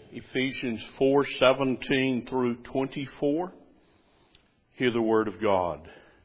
Ephesians 4:17 through 24. Hear the word of God.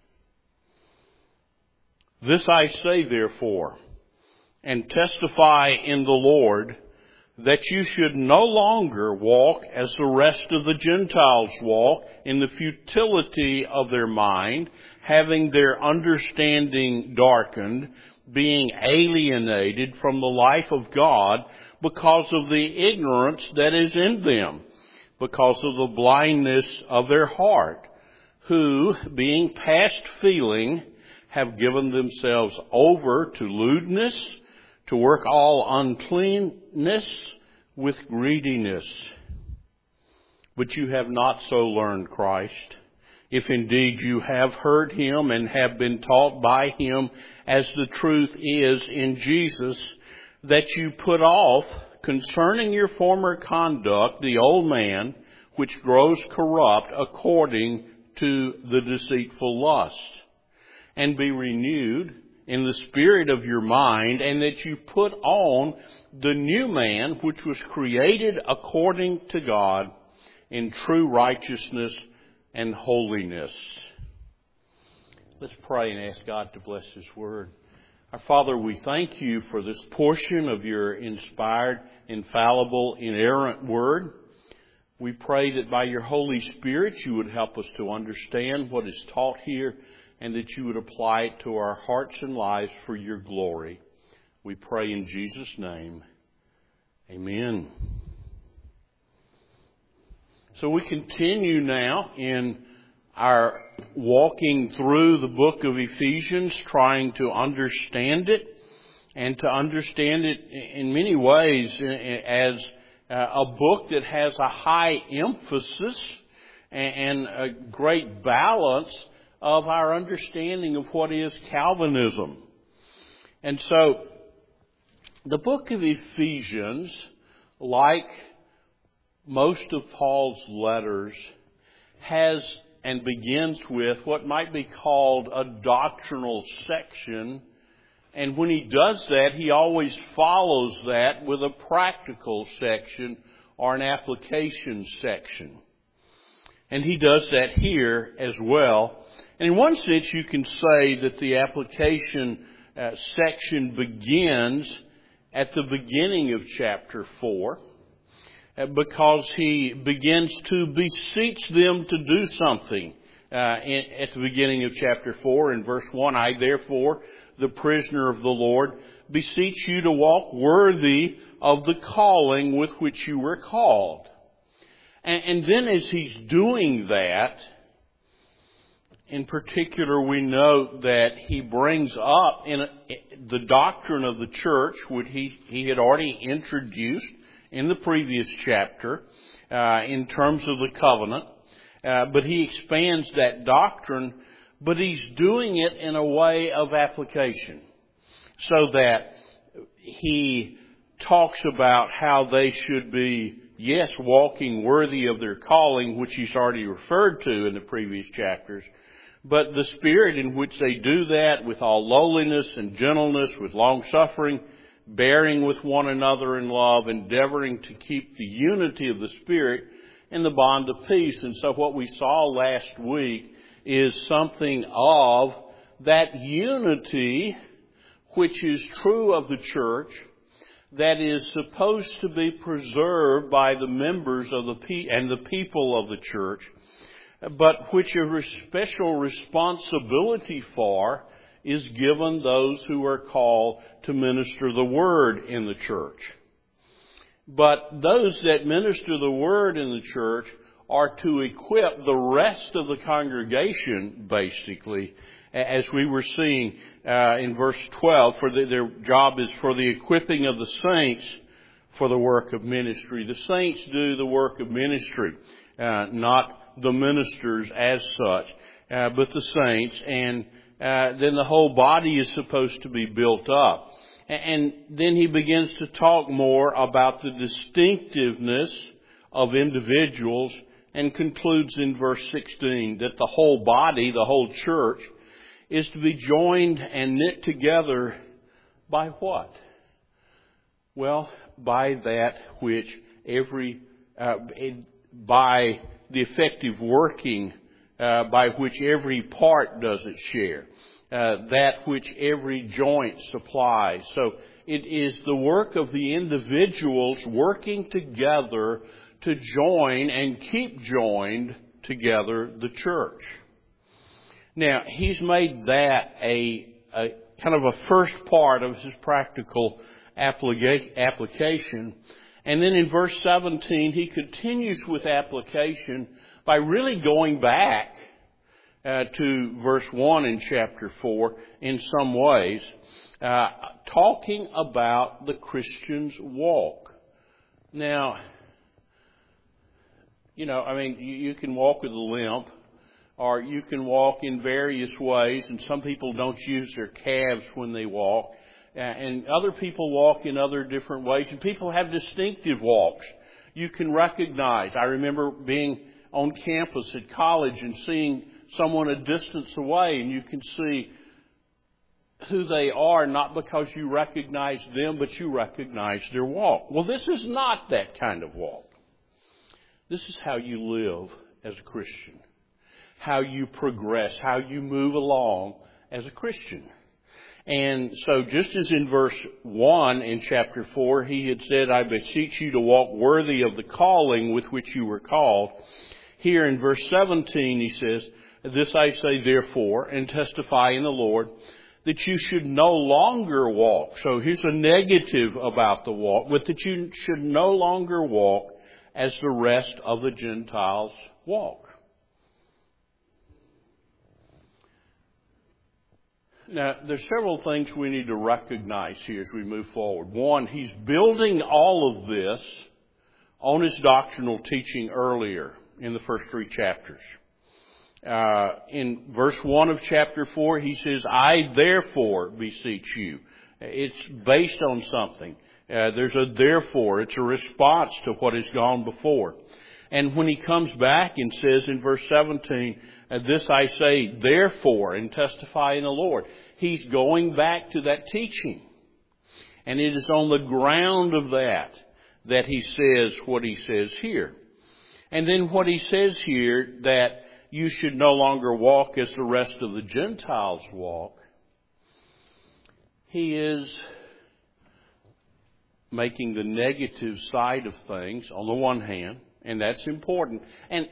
This I say, therefore, and testify in the Lord, that you should no longer walk as the rest of the Gentiles walk, in the futility of their mind, having their understanding darkened, being alienated from the life of God because of the ignorance that is in them, because of the blindness of their heart, who, being past feeling, have given themselves over to lewdness, to work all uncleanness with greediness. But you have not so learned Christ, if indeed you have heard him and have been taught by him, as the truth is in Jesus, that you put off concerning your former conduct the old man, which grows corrupt according to the deceitful lust, and be renewed in the spirit of your mind, and that you put on the new man, which was created according to God in true righteousness and holiness. Let's pray and ask God to bless his word. Our Father, we thank you for this portion of your inspired, infallible, inerrant word. We pray that by your Holy Spirit you would help us to understand what is taught here, and that you would apply it to our hearts and lives for your glory. We pray in Jesus' name. Amen. So we continue now in our walking through the book of Ephesians, trying to understand it, and to understand it in many ways as a book that has a high emphasis and a great balance of our understanding of what is Calvinism. And so, the book of Ephesians, like most of Paul's letters, has and begins with what might be called a doctrinal section. And when he does that, he always follows that with a practical section or an application section. And he does that here as well. And in one sense, you can say that the application section begins at the beginning of chapter 4, because he begins to beseech them to do something. At the beginning of chapter 4, in verse 1, I therefore, the prisoner of the Lord, beseech you to walk worthy of the calling with which you were called. And then as he's doing that, in particular, we note that he brings up the doctrine of the church, which he had already introduced in the previous chapter in terms of the covenant. But he expands that doctrine, but he's doing it in a way of application, so that he talks about how they should be, yes, walking worthy of their calling, which he's already referred to in the previous chapters, but the spirit in which they do that with all lowliness and gentleness, with long-suffering, bearing with one another in love, endeavoring to keep the unity of the Spirit in the bond of peace. And so what we saw last week is something of that unity which is true of the church, that is supposed to be preserved by the members of the people of the church, but which a special responsibility for is given those who are called to minister the word in the church. But those that minister the word in the church are to equip the rest of the congregation, basically, as we were seeing in verse 12. Their job is for the equipping of the saints for the work of ministry. The saints do the work of ministry, not the ministers as such, but the saints. And then the whole body is supposed to be built up. And then he begins to talk more about the distinctiveness of individuals, and concludes in verse 16 that the whole body, the whole church, is to be joined and knit together by what? Well, by that which every by the effective working by which every part does its share, that which every joint supplies. So it is the work of the individuals working together to join and keep joined together the church. Now, he's made that a kind of a first part of his practical application. And then in verse 17, he continues with application by really going back to verse 1 in chapter 4 in some ways, talking about the Christian's walk. Now, you can walk with a limp, or you can walk in various ways, and some people don't use their calves when they walk, and other people walk in other different ways, and people have distinctive walks. You can recognize. I remember being on campus at college and seeing someone a distance away, and you can see who they are, not because you recognize them, but you recognize their walk. Well, this is not that kind of walk. This is how you live as a Christian, how you progress, how you move along as a Christian. And so just as in verse 1 in chapter 4, he had said, I beseech you to walk worthy of the calling with which you were called. Here in verse 17, he says, this I say therefore, and testify in the Lord, that you should no longer walk. So here's a negative about the walk, but that you should no longer walk as the rest of the Gentiles walk. Now, there's several things we need to recognize here as we move forward. One, he's building all of this on his doctrinal teaching earlier in the first 3 chapters. In verse 1 of chapter 4, he says, I therefore beseech you. It's based on something. There's a therefore. It's a response to what has gone before. And when he comes back and says in verse 17, this I say therefore, and testify in the Lord, he's going back to that teaching. And it is on the ground of that he says what he says here. And then what he says here, that you should no longer walk as the rest of the Gentiles walk, he is making the negative side of things on the one hand, and that's important. And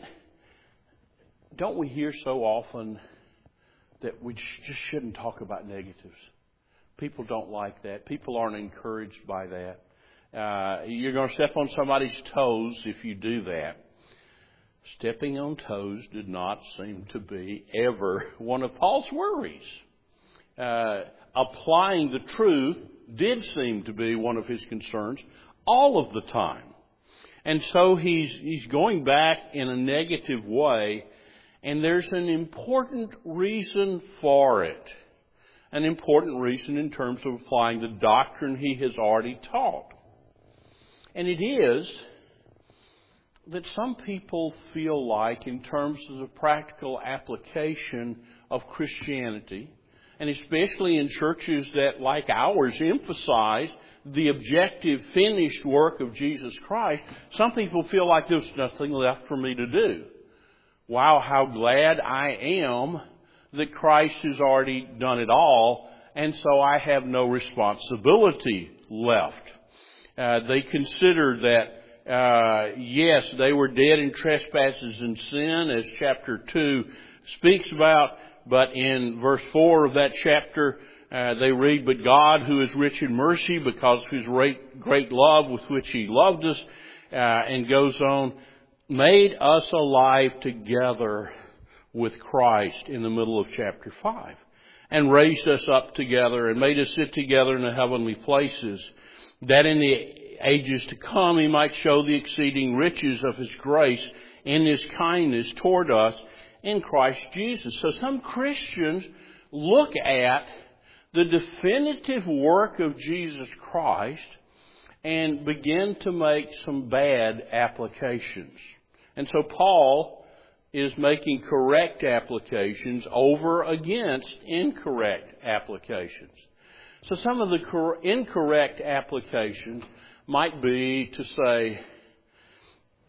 don't we hear so often that we just shouldn't talk about negatives? People don't like that. People aren't encouraged by that. You're going to step on somebody's toes if you do that. Stepping on toes did not seem to be ever one of Paul's worries. Applying the truth did seem to be one of his concerns all of the time. And so he's going back in a negative way, and there's an important reason for it. An important reason in terms of applying the doctrine he has already taught. And it is that some people feel like, in terms of the practical application of Christianity, and especially in churches that, like ours, emphasize the objective, finished work of Jesus Christ, some people feel like there's nothing left for me to do. Wow, how glad I am that Christ has already done it all, and so I have no responsibility left. They consider that, yes, they were dead in trespasses and sin, as chapter 2 speaks about, but in verse 4 of that chapter, they read, but God, who is rich in mercy because of his great love with which he loved us, and goes on, made us alive together with Christ in the middle of chapter 5, and raised us up together and made us sit together in the heavenly places, that in the ages to come he might show the exceeding riches of his grace in his kindness toward us in Christ Jesus. So some Christians look at the definitive work of Jesus Christ and begin to make some bad applications. And so Paul is making correct applications over against incorrect applications. So some of the incorrect applications might be to say,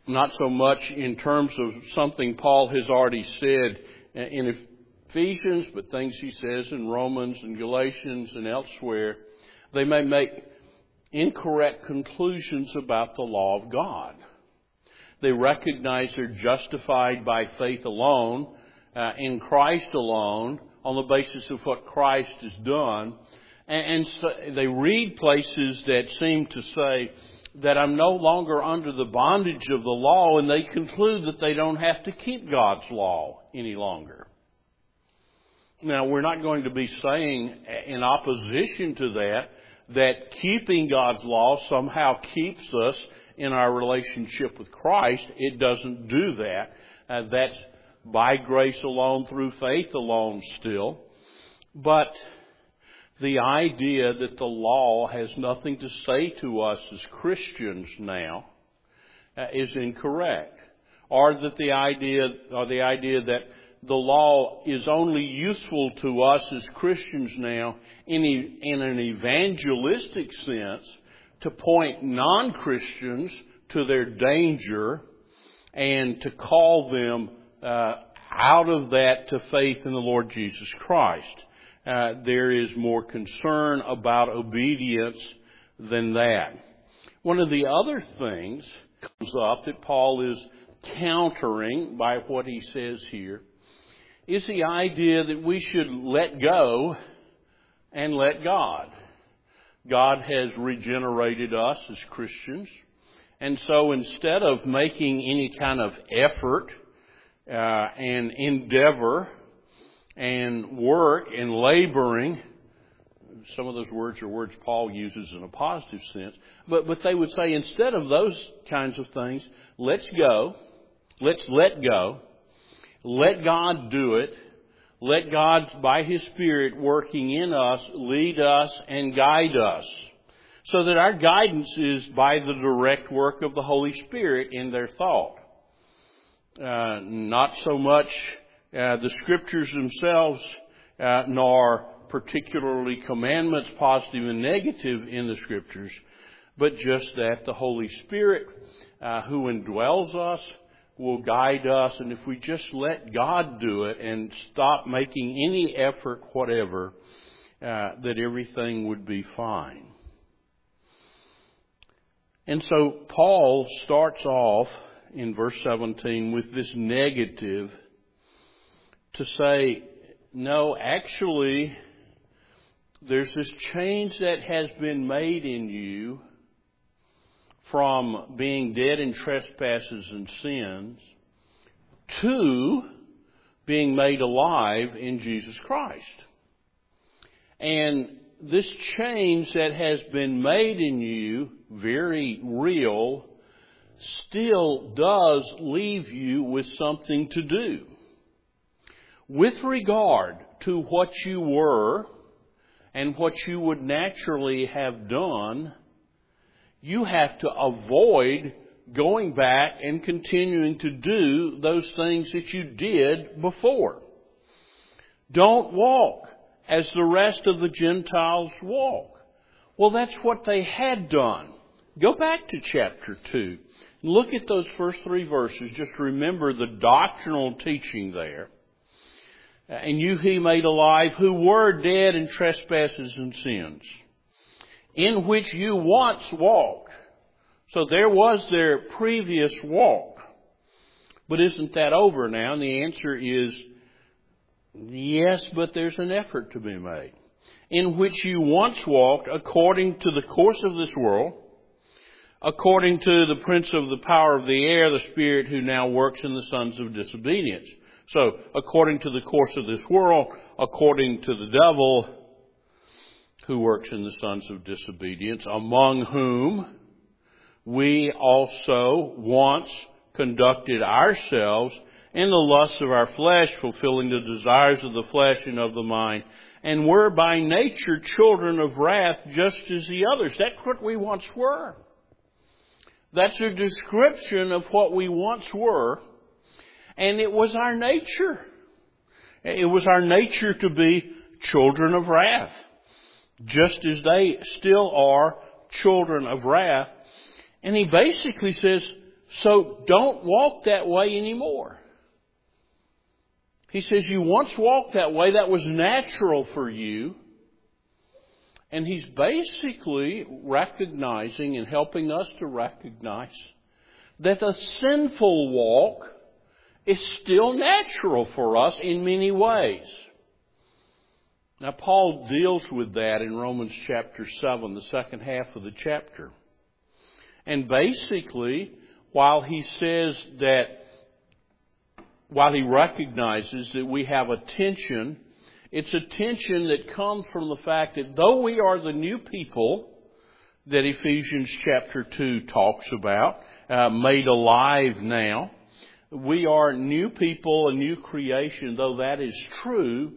not so much in terms of something Paul has already said in Ephesians, but things he says in Romans and Galatians and elsewhere. They may make incorrect conclusions about the law of God. They recognize they're justified by faith alone, in Christ alone, on the basis of what Christ has done. And so they read places that seem to say that I'm no longer under the bondage of the law, and they conclude that they don't have to keep God's law any longer. Now, we're not going to be saying in opposition to that keeping God's law somehow keeps us in our relationship with Christ. It doesn't do that. That's by grace alone, through faith alone still. But the idea that the law has nothing to say to us as Christians now is incorrect. Or the idea that the law is only useful to us as Christians now in an evangelistic sense to point non-Christians to their danger and to call them out of that to faith in the Lord Jesus Christ. There is more concern about obedience than that. One of the other things comes up that Paul is countering by what he says here is the idea that we should let go and let God. God has regenerated us as Christians. And so instead of making any kind of effort and endeavor and work and laboring, some of those words are words Paul uses in a positive sense, but they would say instead of those kinds of things, let's go, let's let go, let God do it, let God, by His Spirit working in us, lead us and guide us, so that our guidance is by the direct work of the Holy Spirit in their thought. Not so much the Scriptures themselves, nor particularly commandments, positive and negative in the Scriptures, but just that the Holy Spirit who indwells us will guide us, and if we just let God do it and stop making any effort whatever, that everything would be fine. And so Paul starts off in verse 17 with this negative to say, no, actually, there's this change that has been made in you from being dead in trespasses and sins to being made alive in Jesus Christ. And this change that has been made in you, very real, still does leave you with something to do. With regard to what you were and what you would naturally have done, you have to avoid going back and continuing to do those things that you did before. Don't walk as the rest of the Gentiles walk. Well, that's what they had done. Go back to chapter 2. Look at those first 3 verses. Just remember the doctrinal teaching there. And you he made alive who were dead in trespasses and sins, in which you once walked. So there was their previous walk. But isn't that over now? And the answer is yes, but there's an effort to be made. In which you once walked according to the course of this world, according to the prince of the power of the air, the spirit who now works in the sons of disobedience. So, according to the course of this world, according to the devil who works in the sons of disobedience, among whom we also once conducted ourselves in the lusts of our flesh, fulfilling the desires of the flesh and of the mind, and were by nature children of wrath, just as the others. That's what we once were. That's a description of what we once were. And it was our nature. It was our nature to be children of wrath, just as they still are children of wrath. And he basically says, So don't walk that way anymore. He says, you once walked that way. That was natural for you. And he's basically recognizing and helping us to recognize that the sinful walk is still natural for us in many ways. Now, Paul deals with that in Romans chapter 7, the second half of the chapter. And basically, while he recognizes that we have a tension, it's a tension that comes from the fact that though we are the new people that Ephesians chapter 2 talks about, made alive now, we are new people, a new creation. Though that is true,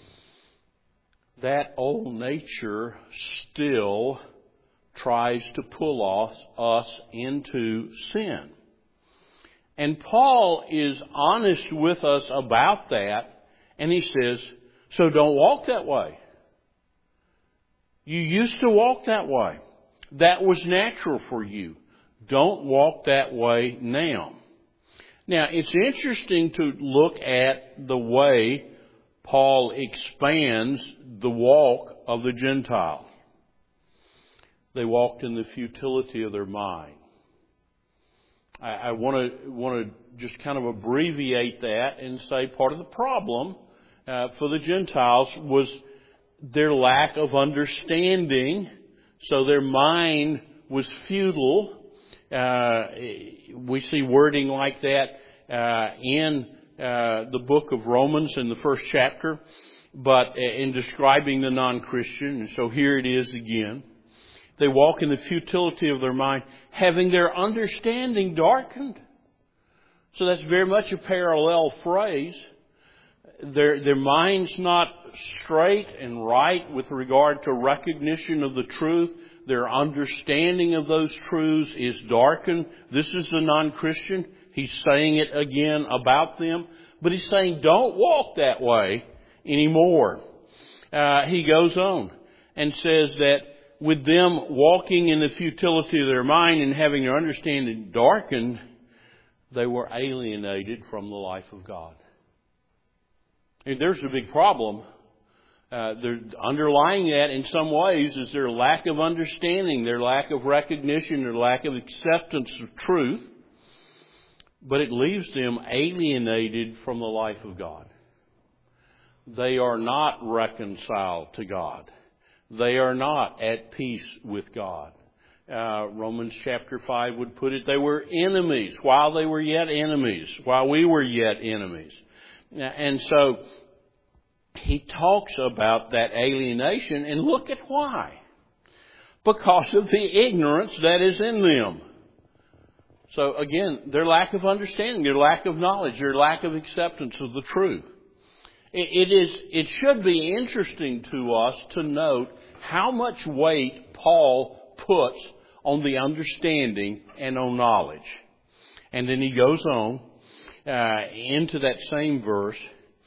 that old nature still tries to pull us into sin. And Paul is honest with us about that, and he says, so don't walk that way. You used to walk that way. That was natural for you. Don't walk that way now. Now, it's interesting to look at the way Paul expands the walk of the Gentile. They walked in the futility of their mind. I want to just kind of abbreviate that and say part of the problem for the Gentiles was their lack of understanding. So their mind was futile. We see wording like that in the book of Romans in the first chapter, but in describing the non-Christian. And so here it is again. They walk in the futility of their mind, having their understanding darkened. So that's very much a parallel phrase. Their mind's not straight and right with regard to recognition of the truth. Their understanding of those truths is darkened. This is the non-Christian. He's saying it again about them. But he's saying, don't walk that way anymore. He goes on and says that with them walking in the futility of their mind and having their understanding darkened, they were alienated from the life of God. And there's a big problem. Underlying that in some ways is their lack of understanding, their lack of recognition, their lack of acceptance of truth. But it leaves them alienated from the life of God. They are not reconciled to God. They are not at peace with God. Romans chapter 5 would put it, they were enemies while they were yet enemies, while we were yet enemies. And so he talks about that alienation, and look at why. Because of the ignorance that is in them. So again, their lack of understanding, their lack of knowledge, their lack of acceptance of the truth. It should be interesting to us to note how much weight Paul puts on the understanding and on knowledge. And then he goes on into that same verse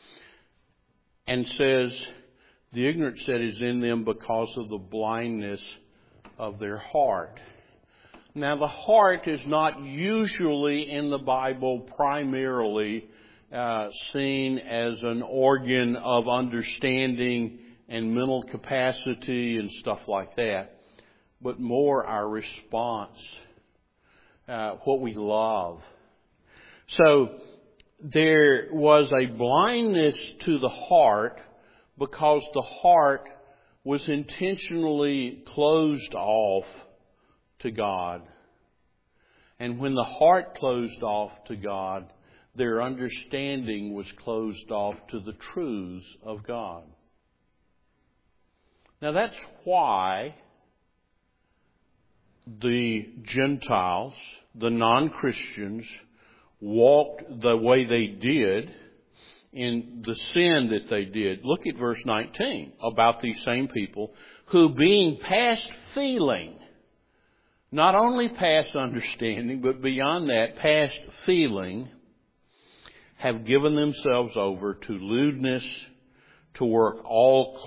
and says, the ignorance that is in them because of the blindness of their heart. Now, the heart is not usually in the Bible primarily seen as an organ of understanding and mental capacity and stuff like that, but more our response, what we love. So there was a blindness to the heart because the heart was intentionally closed off to God. And when the heart closed off to God, their understanding was closed off to the truths of God. Now that's why the Gentiles, the non-Christians, walked the way they did in the sin that they did. Look at verse 19 about these same people who, being past feeling, not only past understanding, but beyond that, past feeling, have given themselves over to lewdness, to work all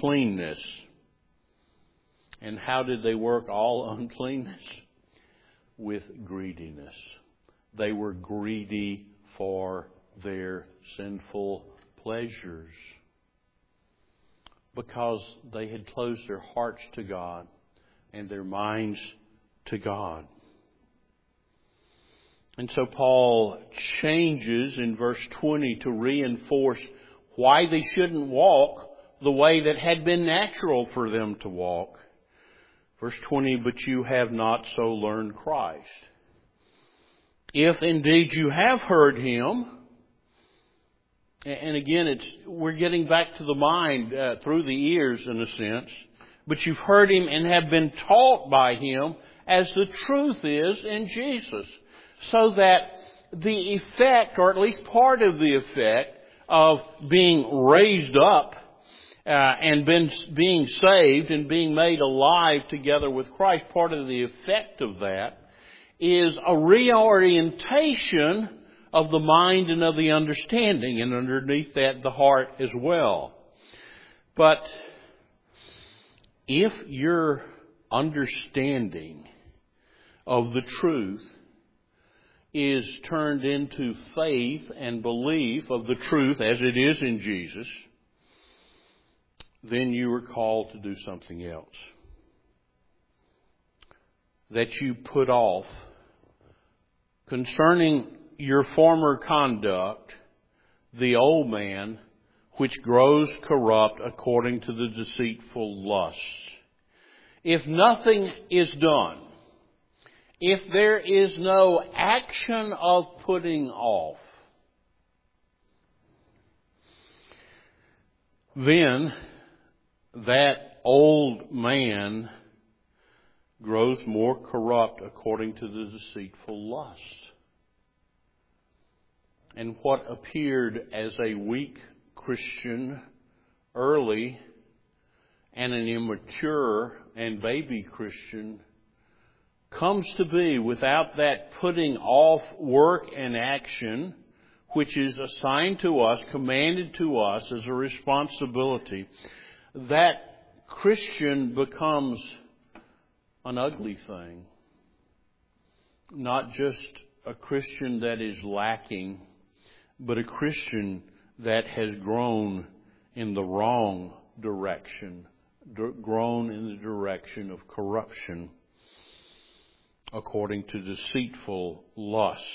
uncleanness. And how did they work all uncleanness? with greediness. They were greedy for their sinful pleasures because they had closed their hearts to God and their minds to God. And so Paul changes in verse 20 to reinforce why they shouldn't walk the way that had been natural for them to walk. Verse 20, but you have not so learned Christ. If indeed you have heard Him, and again we're getting back to the mind through the ears in a sense, but you've heard Him and have been taught by Him as the truth is in Jesus. So that the effect, or at least part of the effect, of being raised up and being saved and being made alive together with Christ, part of the effect of that is a reorientation of the mind and of the understanding, and underneath that the heart as well. But if your understanding of the truth is turned into faith and belief of the truth as it is in Jesus, then you are called to do something else. That you put off concerning your former conduct the old man which grows corrupt according to the deceitful lusts. If nothing is done, if there is no action of putting off, then that old man grows more corrupt according to the deceitful lust. And what appeared as a weak Christian early and an immature and baby Christian comes to be, without that putting off work and action, which is assigned to us, commanded to us as a responsibility, that Christian becomes an ugly thing. Not just a Christian that is lacking, but a Christian that has grown in the wrong direction, grown in the direction of corruption, according to deceitful lusts.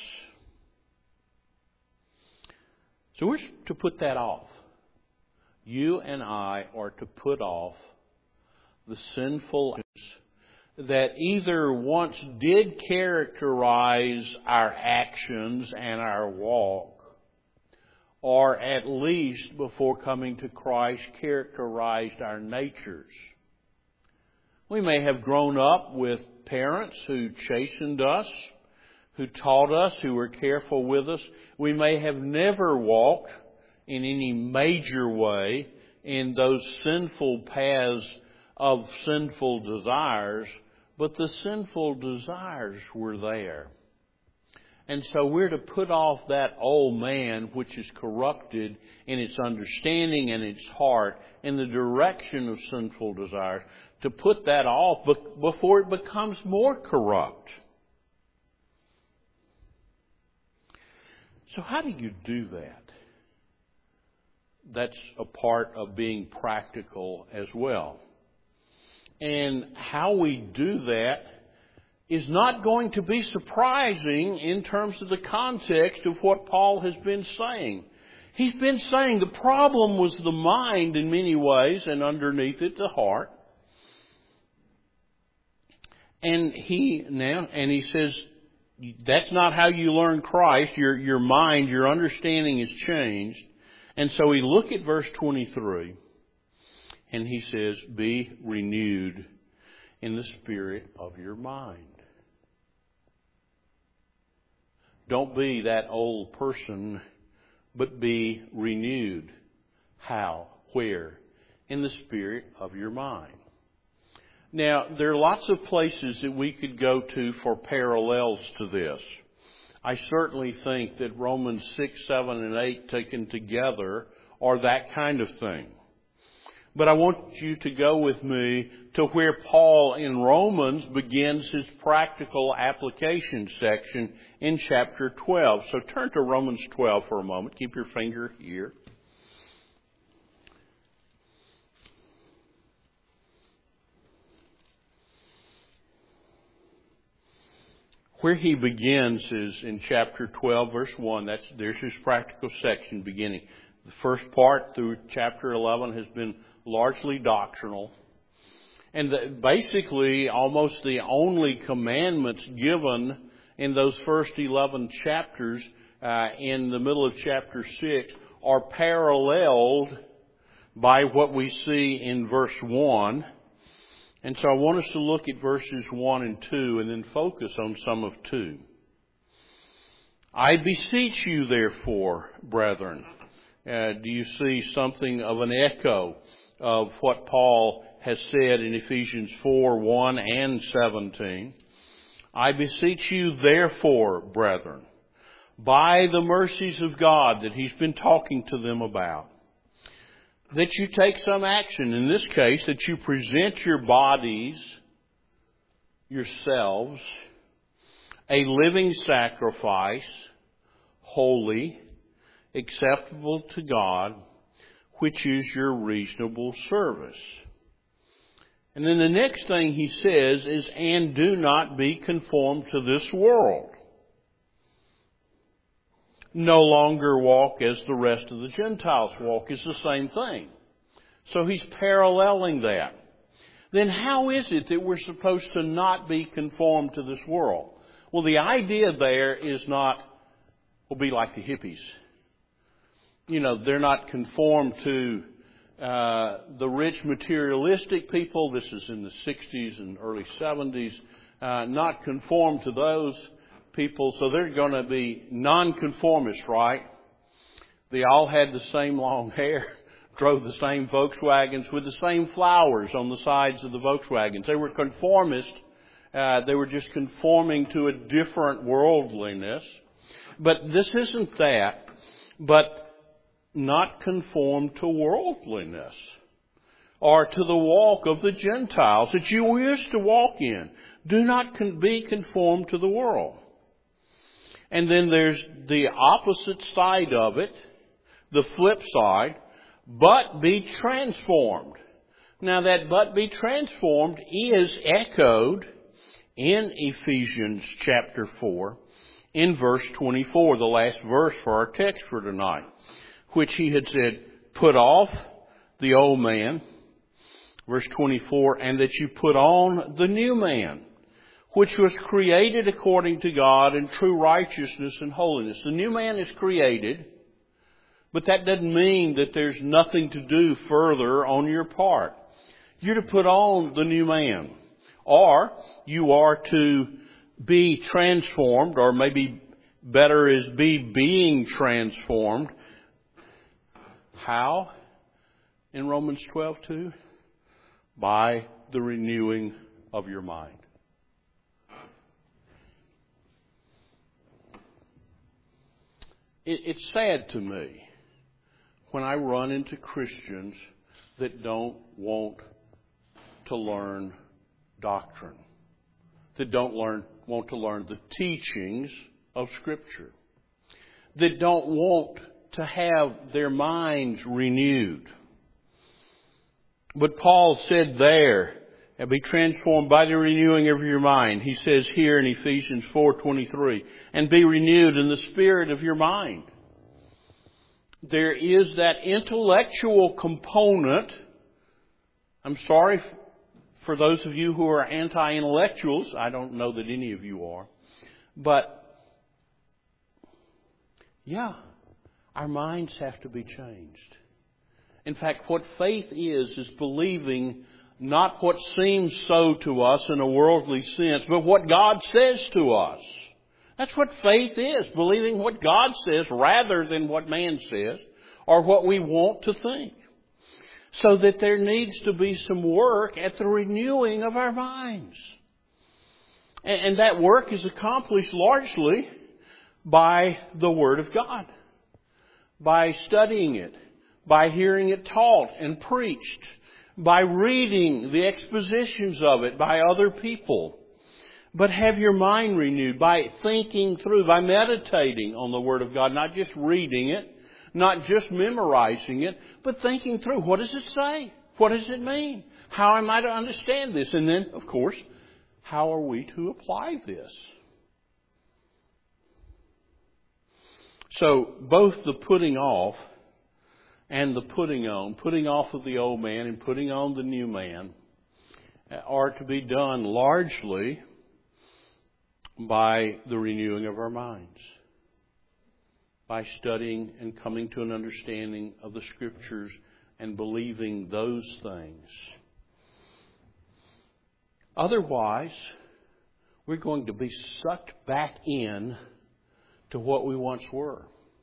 So we're to put that off. You and I are to put off the sinful that either once did characterize our actions and our walk, or at least before coming to Christ characterized our natures. We may have grown up with parents who chastened us, who taught us, who were careful with us. We may have never walked in any major way in those sinful paths of sinful desires, but the sinful desires were there. And so we're to put off that old man which is corrupted in its understanding and its heart in the direction of sinful desires, to put that off before it becomes more corrupt. So how do you do that? That's a part of being practical as well. And how we do that is not going to be surprising in terms of the context of what Paul has been saying. He's been saying the problem was the mind in many ways, and underneath it the heart. And he says, that's not how you learn Christ. Your mind, your understanding is changed. And so we look at verse 23, and he says, be renewed in the spirit of your mind. Don't be that old person, but be renewed. How? Where? In the spirit of your mind. Now, there are lots of places that we could go to for parallels to this. I certainly think that Romans 6, 7, and 8 taken together are that kind of thing. But I want you to go with me to where Paul in Romans begins his practical application section in chapter 12. So turn to Romans 12 for a moment. Keep your finger here. Where he begins is in chapter 12, verse 1. There's his practical section beginning. The first part through chapter 11 has been largely doctrinal. And basically, almost the only commandments given in those first 11 chapters, in the middle of chapter 6, are paralleled by what we see in verse 1. And so I want us to look at verses 1 and 2 and then focus on some of 2. I beseech you, therefore, brethren. Do you see something of an echo of what Paul has said in Ephesians 4, 1 and 17? I beseech you, therefore, brethren, by the mercies of God that he's been talking to them about, that you take some action. In this case, that you present your bodies, yourselves, a living sacrifice, holy, acceptable to God, which is your reasonable service. And then the next thing he says is, and do not be conformed to this world. No longer walk as the rest of the Gentiles walk is the same thing. So he's paralleling that. Then how is it that we're supposed to not be conformed to this world? Well, the idea there is not, we'll be like the hippies. You know, they're not conformed to the rich materialistic people. This is in the 60s and early 70s. Not conformed to those people, so they're going to be nonconformists, right? They all had the same long hair, drove the same Volkswagens with the same flowers on the sides of the Volkswagens. They were conformists. They were just conforming to a different worldliness. But this isn't that, but not conform to worldliness or to the walk of the Gentiles that you used to walk in. Do not be conformed to the world. And then there's the opposite side of it, the flip side, but be transformed. Now that but be transformed is echoed in Ephesians chapter 4 in verse 24, the last verse for our text for tonight, which he had said, put off the old man, verse 24, and that you put on the new man, which was created according to God in true righteousness and holiness. The new man is created, but that doesn't mean that there's nothing to do further on your part. You're to put on the new man, or you are to be transformed, or maybe better is be being transformed. How? In Romans 12:2? By the renewing of your mind. It's sad to me when I run into Christians that don't want to learn doctrine, that don't want to learn the teachings of Scripture, that don't want to have their minds renewed. But Paul said there, and be transformed by the renewing of your mind. He says here in Ephesians 4:23, and be renewed in the spirit of your mind. There is that intellectual component. I'm sorry for those of you who are anti-intellectuals. I don't know that any of you are. But, yeah, our minds have to be changed. In fact, what faith is believing not what seems so to us in a worldly sense, but what God says to us. That's what faith is, believing what God says rather than what man says or what we want to think. So that there needs to be some work at the renewing of our minds. And that work is accomplished largely by the Word of God, by studying it, by hearing it taught and preached, by reading the expositions of it by other people. But have your mind renewed by thinking through, by meditating on the Word of God, not just reading it, not just memorizing it, but thinking through, what does it say? What does it mean? How am I to understand this? And then, of course, how are we to apply this? So, both the putting off and the putting off of the old man and putting on the new man, are to be done largely by the renewing of our minds, by studying and coming to an understanding of the Scriptures and believing those things. Otherwise, we're going to be sucked back in to what we once were.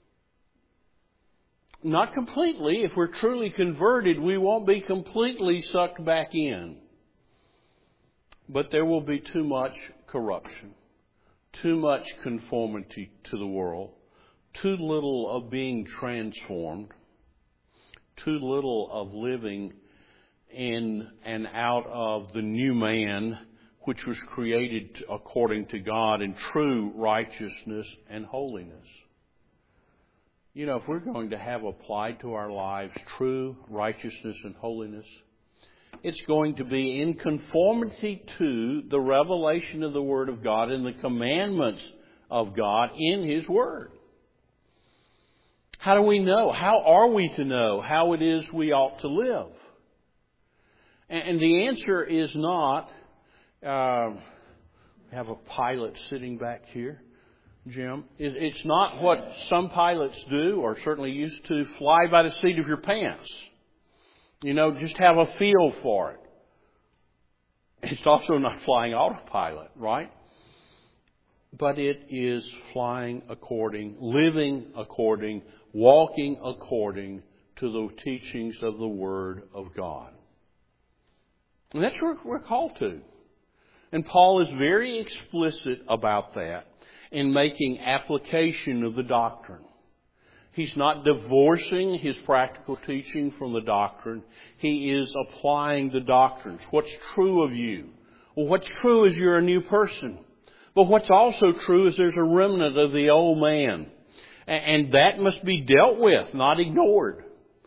Not completely. If we're truly converted, we won't be completely sucked back in. But there will be too much corruption, too much conformity to the world, too little of being transformed, too little of living in and out of the new man, which was created according to God in true righteousness and holiness. You know, if we're going to have applied to our lives true righteousness and holiness, it's going to be in conformity to the revelation of the Word of God and the commandments of God in His Word. How do we know? How are we to know how it is we ought to live? And the answer is not, we have a pilot sitting back here, Jim. It's not what some pilots do, or certainly used to, fly by the seat of your pants. You know, just have a feel for it. It's also not flying autopilot, right? But it is flying according, living according, walking according to the teachings of the Word of God. And that's what we're called to. And Paul is very explicit about that in making application of the doctrine. He's not divorcing his practical teaching from the doctrine. He is applying the doctrines. What's true of you? Well, what's true is you're a new person. But what's also true is there's a remnant of the old man. And that must be dealt with, not ignored.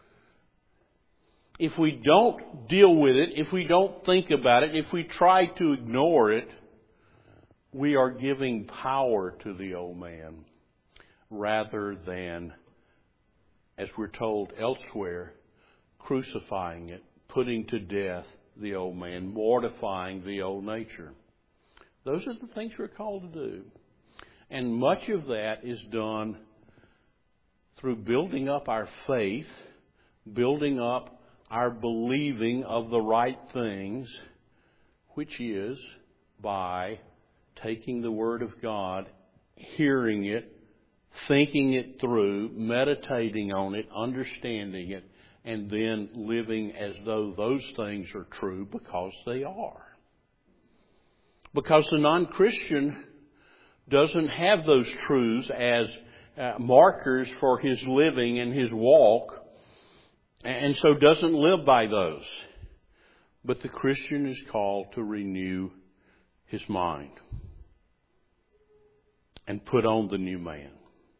If we don't deal with it, if we don't think about it, if we try to ignore it, we are giving power to the old man rather than, as we're told elsewhere, crucifying it, putting to death the old man, mortifying the old nature. Those are the things we're called to do. And much of that is done through building up our faith, building up our believing of the right things, which is by taking the Word of God, hearing it, thinking it through, meditating on it, understanding it, and then living as though those things are true because they are. Because the non-Christian doesn't have those truths as markers for his living and his walk, and so doesn't live by those. But the Christian is called to renew his mind and put on the new man.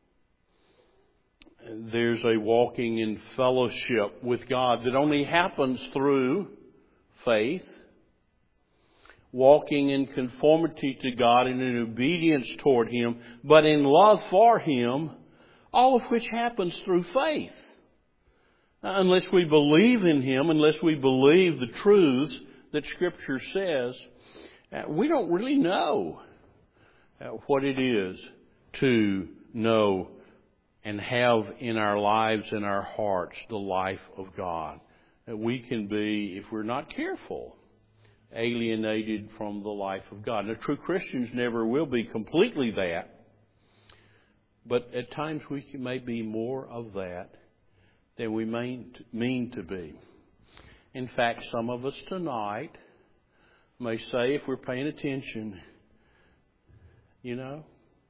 There's a walking in fellowship with God that only happens through faith, walking in conformity to God and in obedience toward Him, but in love for Him, all of which happens through faith. Unless we believe in Him, unless we believe the truths that Scripture says, we don't really know what it is to know and have in our lives and our hearts the life of God. We can be, if we're not careful, alienated from the life of God. Now, true Christians never will be completely that, but at times we may be more of that than we mean to be. In fact, some of us tonight may say, if we're paying attention, you know,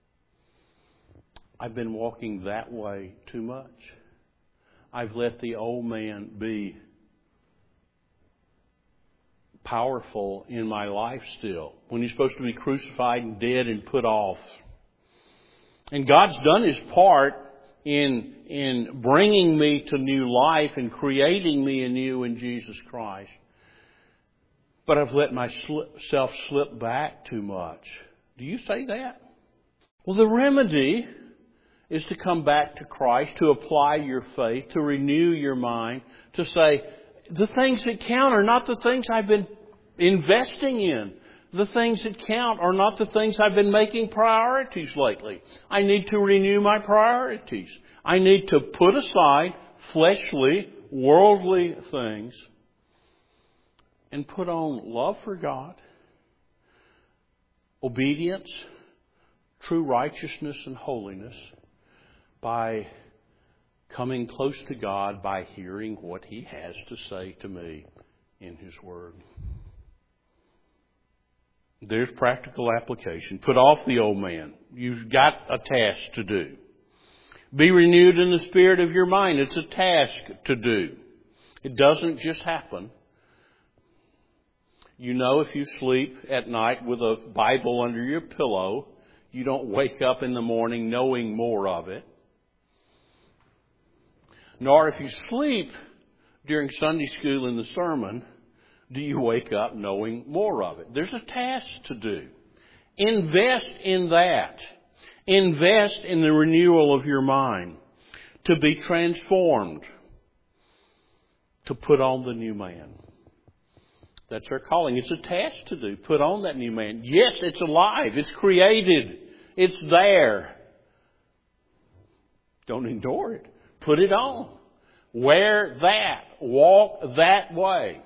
I've been walking that way too much. I've let the old man be powerful in my life still, when He's supposed to be crucified and dead and put off. And God's done His part in bringing me to new life and creating me anew in Jesus Christ. But I've let myself slip back too much. Do you say that? Well, the remedy is to come back to Christ, to apply your faith, to renew your mind, to say, the things that count are not the things I've been investing in. The things that count are not the things I've been making priorities lately. I need to renew my priorities. I need to put aside fleshly, worldly things and put on love for God, obedience, true righteousness and holiness by coming close to God by hearing what He has to say to me in His Word. There's practical application. Put off the old man. You've got a task to do. Be renewed in the spirit of your mind. It's a task to do. It doesn't just happen. You know, if you sleep at night with a Bible under your pillow, you don't wake up in the morning knowing more of it. Nor if you sleep during Sunday school in the sermon, do you wake up knowing more of it. There's a task to do. Invest in that. Invest in the renewal of your mind. To be transformed. To put on the new man. That's our calling. It's a task to do. Put on that new man. Yes, it's alive. It's created. It's there. Don't ignore it. Put it on. Wear that. Walk that way.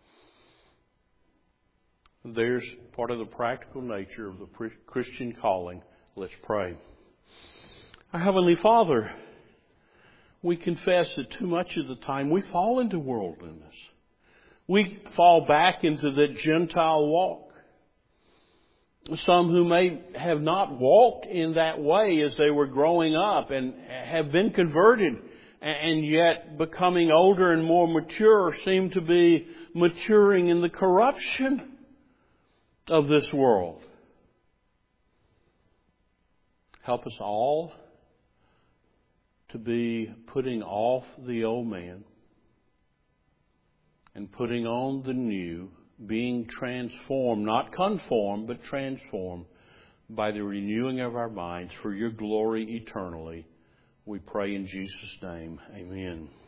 There's part of the practical nature of the Christian calling. Let's pray. Our Heavenly Father, we confess that too much of the time we fall into worldliness. We fall back into the Gentile walk. Some who may have not walked in that way as they were growing up and have been converted and yet becoming older and more mature seem to be maturing in the corruption of this world. Help us all to be putting off the old man and putting on the new, being transformed, not conformed, but transformed by the renewing of our minds for your glory eternally. We pray in Jesus' name. Amen.